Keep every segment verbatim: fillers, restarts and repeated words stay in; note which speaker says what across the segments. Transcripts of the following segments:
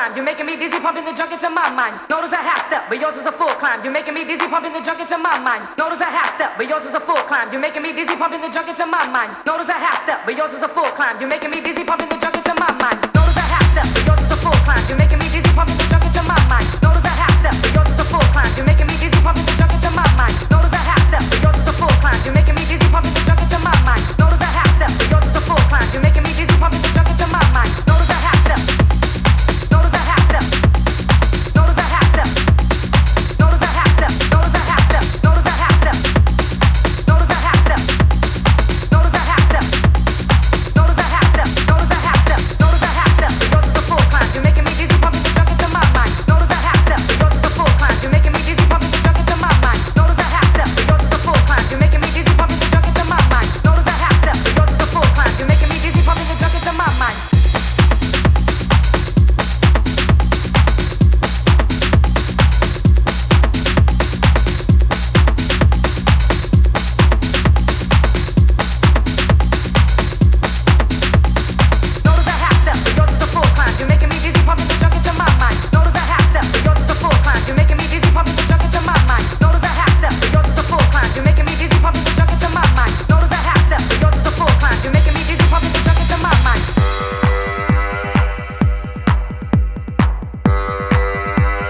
Speaker 1: climb. You're making me dizzy, pumping the junk into my mind. Notice a half step, but yours is a full climb. You're making me dizzy, pumping the junk into my mind. Notice a half step, but yours is a full climb. You're making me dizzy, pumping the junk into my mind. Notice a half step, but yours is a full climb. You're making me dizzy, pumping the junk into my mind. Notice a half step, but yours is a full climb. You're making me dizzy, pumping the junk into my mind. Notice a half step, but yours is a full climb. You're making me dizzy, pumping the junk into my mind. Notice a half step, but yours is a full climb. You're making me dizzy, pumping the junk into my mind. Notice a half step, but yours is a full climb. You're making me dizzy, pumping the junk into my mind. Notice a half step. Notice a half step. Notice a half step. Notice a half step. Notice a half step. Notice a half step. Notice a half step. Notice a half step. Notice a half step. Notice a half step. Notice a half step. Yours is a full climb. You're making me dizzy, pumping the junk into my mind. Notice a half step. Yours is a full climb. You're making me dizzy, pumping the junk into my mind. Notice a half step. Yours is a full climb. You're making me dizzy, pumping the junk into my mind. Notice a half step. Yours is a full climb. You're making me dizzy, pumping the junk into my mind.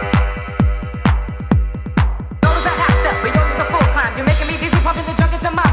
Speaker 1: You're making me dizzy, pumping the junk into my